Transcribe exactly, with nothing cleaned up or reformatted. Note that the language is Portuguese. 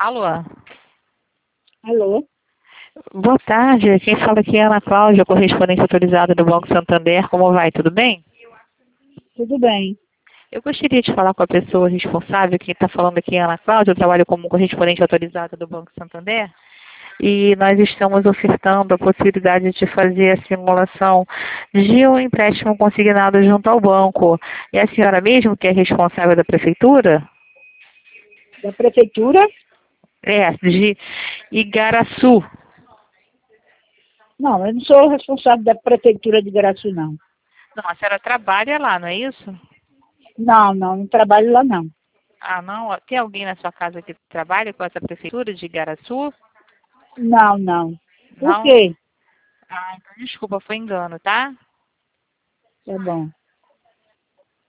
Alô? Alô? Boa tarde, quem fala aqui é a Ana Cláudia, correspondente autorizada do Banco Santander. Como vai? Tudo bem? Tudo bem. Eu gostaria de falar com a pessoa responsável, quem está falando aqui é a Ana Cláudia, eu trabalho como correspondente autorizada do Banco Santander. E nós estamos ofertando a possibilidade de fazer a simulação de um empréstimo consignado junto ao banco. É a senhora mesmo que é responsável da prefeitura? Da prefeitura? É, de Igaraçu. Não, eu não sou responsável da prefeitura de Igaraçu, não. Não, a senhora trabalha lá, não é isso? Não, não, não trabalho lá, não. Ah, não? Tem alguém na sua casa que trabalha com essa prefeitura de Igaraçu? Não, não. Por Não? quê? Ah, então desculpa, foi engano, tá? Tá bom.